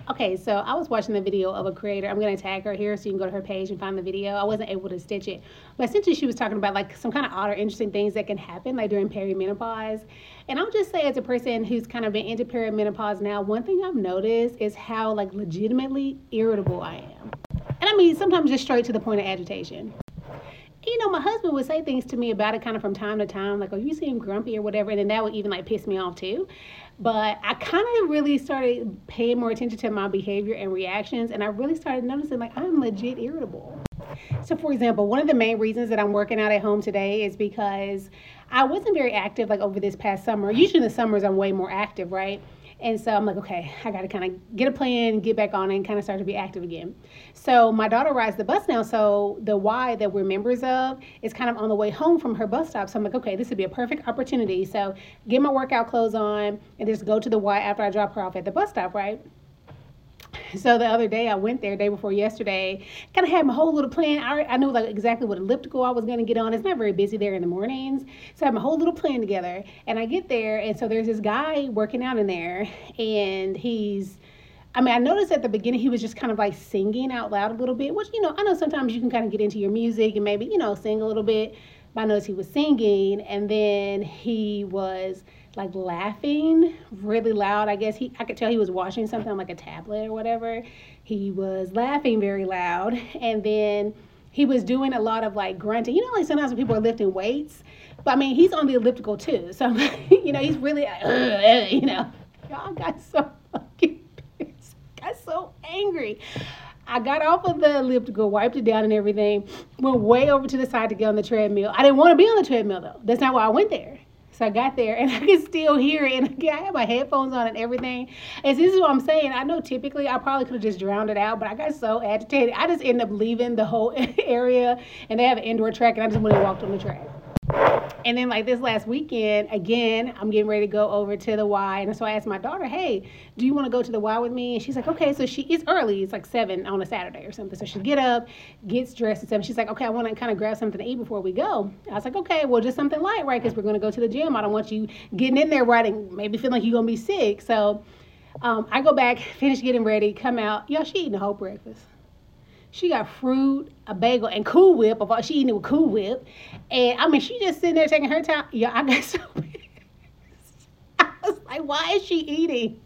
Okay, so I was watching the video of a creator. I'm gonna tag her here so you can go to her page and find the video. I wasn't able to stitch it, but essentially she was talking about like some kind of odd or interesting things that can happen like during perimenopause. And I'll just say, as a person who's kind of been into perimenopause now, one thing I've noticed is how like legitimately irritable I am. And I mean, sometimes just straight to the point of agitation. My husband would say things to me about it kind of from time to time, like, oh, you seem grumpy or whatever. And then that would even like piss me off too. But I kind of really started paying more attention to my behavior and reactions. And I really started noticing like I'm legit irritable. So, for example, one of the main reasons that I'm working out at home today is because I wasn't very active like over this past summer. Usually in the summers, I'm way more active, right? And so I'm like, okay, I got to kind of get a plan, get back on it, and kind of start to be active again. So my daughter rides the bus now. So the Y that we're members of is kind of on the way home from her bus stop. So I'm like, okay, this would be a perfect opportunity. So get my workout clothes on and just go to the Y after I drop her off at the bus stop, right? So the other day I went there, day before yesterday, kind of had my whole little plan. I knew like exactly what elliptical I was going to get on. It's not very busy there in the mornings. So I had my whole little plan together. And I get there, and so there's this guy working out in there, and I noticed at the beginning he was just kind of like singing out loud a little bit, which, I know sometimes you can kind of get into your music and maybe, sing a little bit. But I noticed he was singing, and then he was like laughing really loud. I guess I could tell he was watching something on like a tablet or whatever. He was laughing very loud, and then he was doing a lot of like grunting. Like sometimes when people are lifting weights, but I mean he's on the elliptical too, so he's really Y'all got so fucking pissed. Got so angry. I got off of the elliptical, wiped it down and everything, went way over to the side to get on the treadmill. I didn't want to be on the treadmill though. That's not why I went there. So I got there and I could still hear it. And I had my headphones on and everything. And this is what I'm saying. I know typically I probably could have just drowned it out, but I got so agitated. I just ended up leaving the whole area, and they have an indoor track, and I just went and walked on the track. And then like this last weekend, again, I'm getting ready to go over to the Y. And so I asked my daughter, hey, do you want to go to the Y with me? And she's like, okay. So it's early. It's like 7 on a Saturday or something. So she get up, gets dressed at 7. She's like, okay, I want to kind of grab something to eat before we go. I was like, okay, well, just something light, right? Because we're going to go to the gym. I don't want you getting in there, right, and maybe feeling like you're going to be sick. So I go back, finish getting ready, come out. Y'all, she eating the whole breakfast. She got fruit, a bagel, and Cool Whip. She eating it with Cool Whip. And, I mean, she just sitting there taking her time. Yeah, I got so pissed. I was like, why is she eating?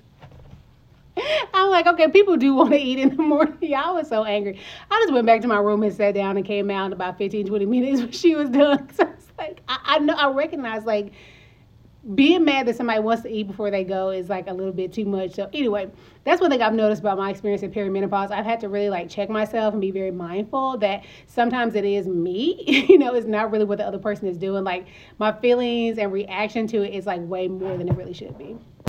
I'm like, okay, people do want to eat in the morning. Yeah, I was so angry. I just went back to my room and sat down and came out in about 15, 20 minutes when she was done. So it's like, I recognize, like, being mad that somebody wants to eat before they go is like a little bit too much. So anyway, that's one thing I've noticed about my experience in perimenopause. I've had to really like check myself and be very mindful that sometimes it is me, it's not really what the other person is doing. Like my feelings and reaction to it is like way more than it really should be.